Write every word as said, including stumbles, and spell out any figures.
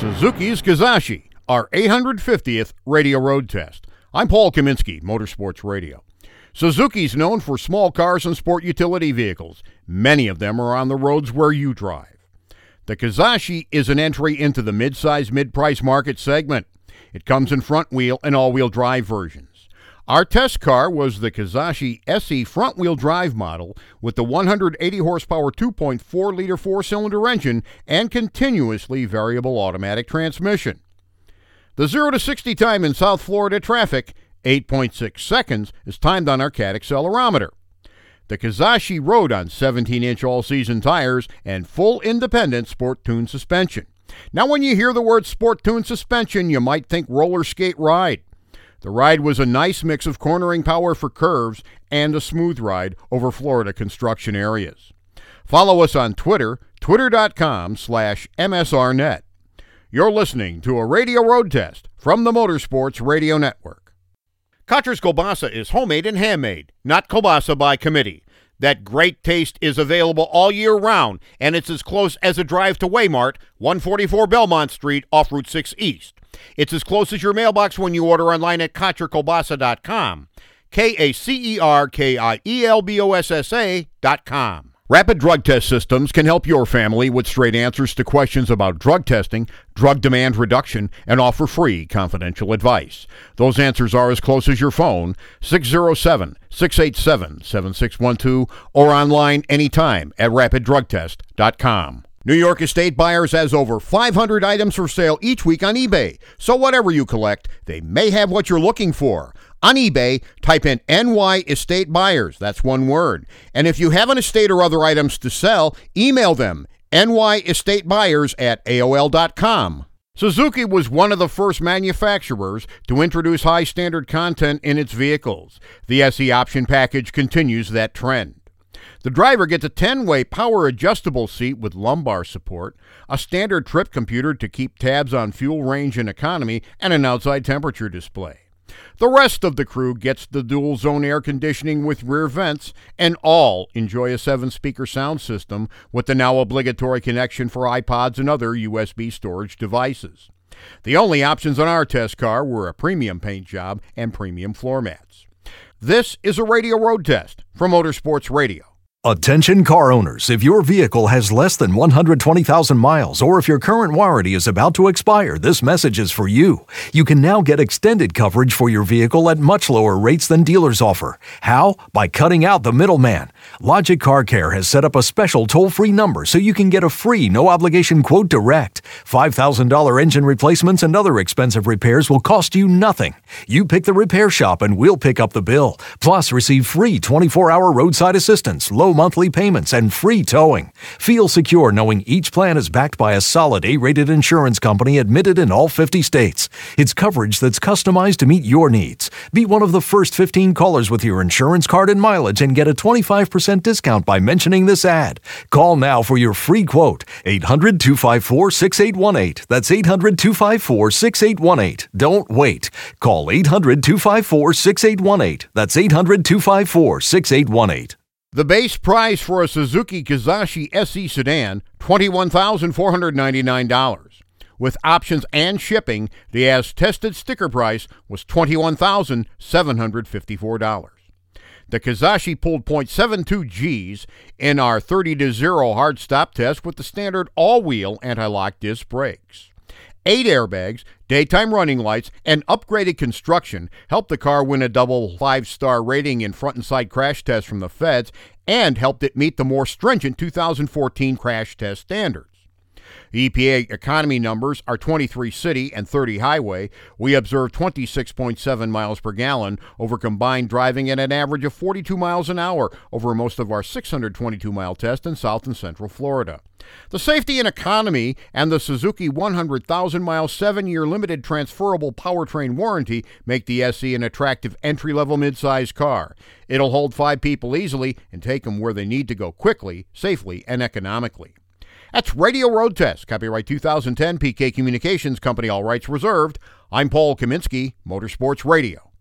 Suzuki's Kizashi, our eight hundred fiftieth radio road test. I'm Paul Kaminsky, Motorsports Radio. Suzuki's known for small cars and sport utility vehicles. Many of them are on the roads where you drive. The Kizashi is an entry into the mid-size, mid-price market segment. It comes in front-wheel and all-wheel drive versions. Our test car was the Kizashi S E front-wheel drive model with the one hundred eighty horsepower two point four liter four-cylinder engine and continuously variable automatic transmission. The zero to sixty time in South Florida traffic, eight point six seconds, is timed on our cat accelerometer. The Kizashi rode on seventeen inch all-season tires and full independent sport-tuned suspension. Now, when you hear the word sport-tuned suspension, you might think roller skate ride. The ride was a nice mix of cornering power for curves and a smooth ride over Florida construction areas. Follow us on Twitter, twitter.com slash MSRNet. You're listening to a radio road test from the Motorsports Radio Network. Kocher's Kielbasa is homemade and handmade, not kielbasa by committee. That great taste is available all year round, and it's as close as a drive to Waymart, one forty-four Belmont Street off Route six East. It's as close as your mailbox when you order online at Kocher Kielbasa dot com. K A C E R K I E L B O S S A dot com. Rapid Drug Test Systems can help your family with straight answers to questions about drug testing, drug demand reduction, and offer free confidential advice. Those answers are as close as your phone, six oh seven, six eight seven, seven six one two, or online anytime at rapid drug test dot com. New York Estate Buyers has over five hundred items for sale each week on eBay. So whatever you collect, they may have what you're looking for. On eBay, type in N Y Estate Buyers. That's one word. And if you have an estate or other items to sell, email them, N Y Estate Buyers at A O L dot com. Suzuki was one of the first manufacturers to introduce high standard content in its vehicles. The S E option package continues that trend. The driver gets a ten-way power-adjustable seat with lumbar support, a standard trip computer to keep tabs on fuel range and economy, and an outside temperature display. The rest of the crew gets the dual-zone air conditioning with rear vents, and all enjoy a seven-speaker sound system with the now obligatory connection for iPods and other U S B storage devices. The only options on our test car were a premium paint job and premium floor mats. This is a radio road test from Motorsports Radio. Attention car owners, if your vehicle has less than one hundred twenty thousand miles or if your current warranty is about to expire, this message is for you. You can now get extended coverage for your vehicle at much lower rates than dealers offer. How? By cutting out the middleman. Logic Car Care has set up a special toll-free number so you can get a free, no-obligation quote direct. five thousand dollars engine replacements and other expensive repairs will cost you nothing. You pick the repair shop and we'll pick up the bill. Plus, receive free twenty-four hour roadside assistance, low monthly payments, and free towing. Feel secure knowing each plan is backed by a solid A-rated insurance company admitted in all fifty states. It's coverage that's customized to meet your needs. Be one of the first fifteen callers with your insurance card and mileage and get a twenty-five percent discount by mentioning this ad. Call now for your free quote. eight hundred, two five four, six eight one eight. That's eight hundred, two five four, six eight one eight. Don't wait. Call eight hundred, two five four, six eight one eight. That's eight hundred, two five four, six eight one eight. The base price for a Suzuki Kizashi S E sedan, twenty-one thousand four hundred ninety-nine dollars. With options and shipping, the as-tested sticker price was twenty-one thousand seven hundred fifty-four dollars. The Kizashi pulled point seven two G's in our thirty to zero hard stop test with the standard all-wheel anti-lock disc brakes. Eight airbags, daytime running lights, and upgraded construction helped the car win a double five-star rating in front and side crash tests from the feds and helped it meet the more stringent two thousand fourteen crash test standards. The E P A economy numbers are twenty-three city and thirty highway. We observed twenty-six point seven miles per gallon over combined driving at an average of forty-two miles an hour over most of our six hundred twenty-two mile test in South and Central Florida. The safety and economy and the Suzuki one hundred thousand mile seven year limited transferable powertrain warranty make the S E an attractive entry-level midsize car. It'll hold five people easily and take them where they need to go quickly, safely, and economically. That's Radio Road Test, copyright two thousand ten, P K Communications Company, all rights reserved. I'm Paul Kaminsky, Motorsports Radio.